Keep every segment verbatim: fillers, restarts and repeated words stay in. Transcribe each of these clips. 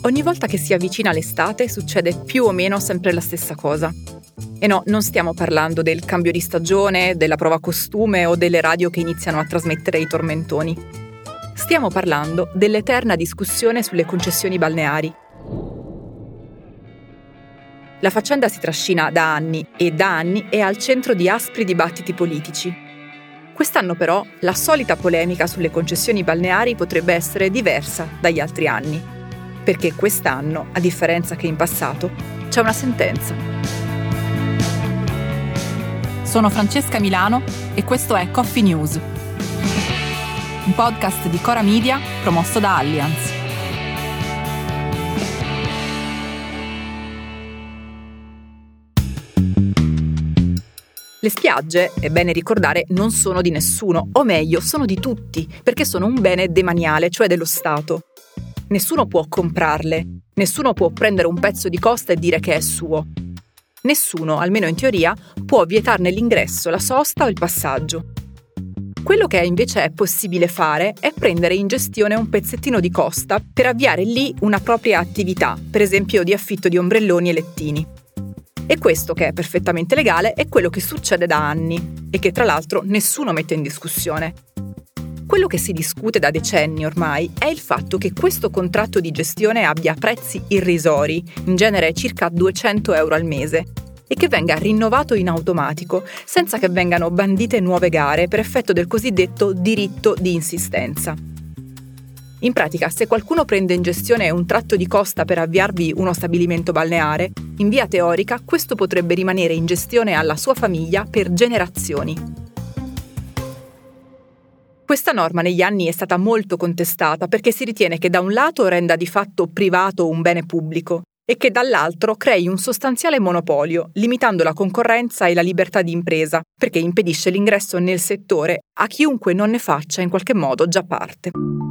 Ogni volta che si avvicina l'estate succede più o meno sempre la stessa cosa. E no, non stiamo parlando del cambio di stagione, della prova costume o delle radio che iniziano a trasmettere i tormentoni. Stiamo parlando dell'eterna discussione sulle concessioni balneari. La faccenda si trascina da anni e da anni è al centro di aspri dibattiti politici. Quest'anno però la solita polemica sulle concessioni balneari potrebbe essere diversa dagli altri anni, perché quest'anno, a differenza che in passato, c'è una sentenza. Sono Francesca Milano e questo è Coffee News, un podcast di Cora Media promosso da Allianz. Le spiagge, è bene ricordare, non sono di nessuno, o meglio, sono di tutti, perché sono un bene demaniale, cioè dello Stato. Nessuno può comprarle, nessuno può prendere un pezzo di costa e dire che è suo. Nessuno, almeno in teoria, può vietarne l'ingresso, la sosta o il passaggio. Quello che invece è possibile fare è prendere in gestione un pezzettino di costa per avviare lì una propria attività, per esempio di affitto di ombrelloni e lettini. E questo, che è perfettamente legale, è quello che succede da anni e che tra l'altro nessuno mette in discussione. Quello che si discute da decenni ormai è il fatto che questo contratto di gestione abbia prezzi irrisori, in genere circa duecento euro al mese, e che venga rinnovato in automatico, senza che vengano bandite nuove gare per effetto del cosiddetto diritto di insistenza. In pratica, se qualcuno prende in gestione un tratto di costa per avviarvi uno stabilimento balneare, in via teorica questo potrebbe rimanere in gestione alla sua famiglia per generazioni. Questa norma negli anni è stata molto contestata perché si ritiene che da un lato renda di fatto privato un bene pubblico e che dall'altro crei un sostanziale monopolio, limitando la concorrenza e la libertà di impresa, perché impedisce l'ingresso nel settore a chiunque non ne faccia in qualche modo già parte.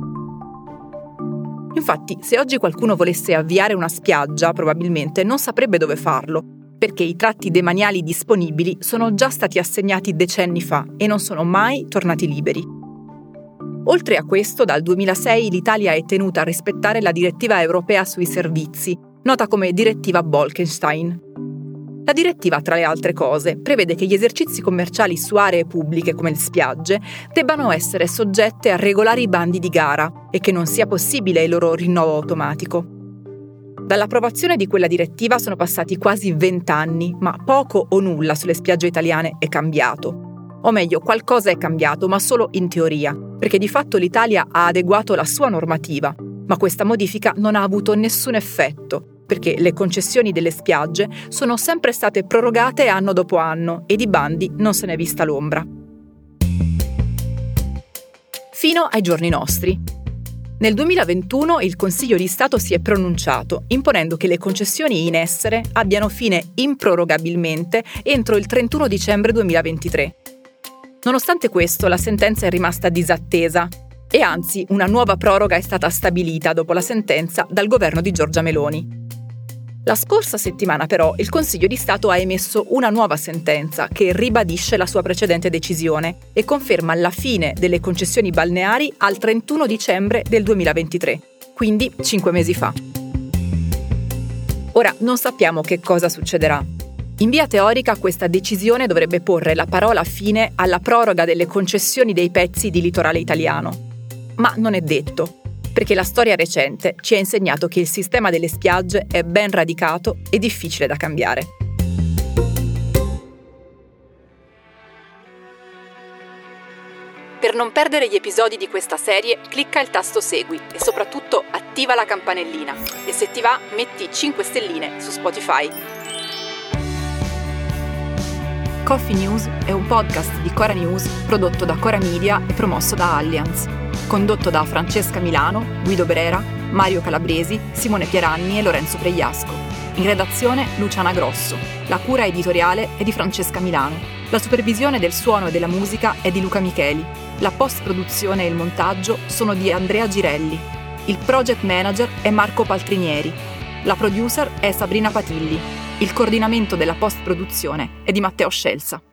Infatti, se oggi qualcuno volesse avviare una spiaggia, probabilmente non saprebbe dove farlo, perché i tratti demaniali disponibili sono già stati assegnati decenni fa e non sono mai tornati liberi. Oltre a questo, dal duemilasei l'Italia è tenuta a rispettare la direttiva europea sui servizi, nota come direttiva Bolkestein. La direttiva, tra le altre cose, prevede che gli esercizi commerciali su aree pubbliche come le spiagge debbano essere soggette a regolari bandi di gara e che non sia possibile il loro rinnovo automatico. Dall'approvazione di quella direttiva sono passati quasi vent'anni, ma poco o nulla sulle spiagge italiane è cambiato. O meglio, qualcosa è cambiato, ma solo in teoria, perché di fatto l'Italia ha adeguato la sua normativa, ma questa modifica non ha avuto nessun effetto, perché le concessioni delle spiagge sono sempre state prorogate anno dopo anno e di bandi non se n'è vista l'ombra. Fino ai giorni nostri. Nel duemilaventuno il Consiglio di Stato si è pronunciato, imponendo che le concessioni in essere abbiano fine improrogabilmente entro il trentuno dicembre duemilaventitré. Nonostante questo, la sentenza è rimasta disattesa e anzi una nuova proroga è stata stabilita dopo la sentenza dal governo di Giorgia Meloni. La scorsa settimana però il Consiglio di Stato ha emesso una nuova sentenza che ribadisce la sua precedente decisione e conferma la fine delle concessioni balneari al trentuno dicembre del duemilaventitré, quindi cinque mesi fa. Ora non sappiamo che cosa succederà. In via teorica questa decisione dovrebbe porre la parola fine alla proroga delle concessioni dei pezzi di litorale italiano. Ma non è detto, perché la storia recente ci ha insegnato che il sistema delle spiagge è ben radicato e difficile da cambiare. Per non perdere gli episodi di questa serie, clicca il tasto Segui e soprattutto attiva la campanellina. E se ti va, metti cinque stelline su Spotify. Coffee News è un podcast di Cora News prodotto da Cora Media e promosso da Allianz. Condotto da Francesca Milano, Guido Brera, Mario Calabresi, Simone Pieranni e Lorenzo Pregliasco. In redazione Luciana Grosso. La cura editoriale è di Francesca Milano. La supervisione del suono e della musica è di Luca Micheli. La post-produzione e il montaggio sono di Andrea Girelli. Il project manager è Marco Paltrinieri. La producer è Sabrina Patilli. Il coordinamento della post-produzione è di Matteo Scelsa.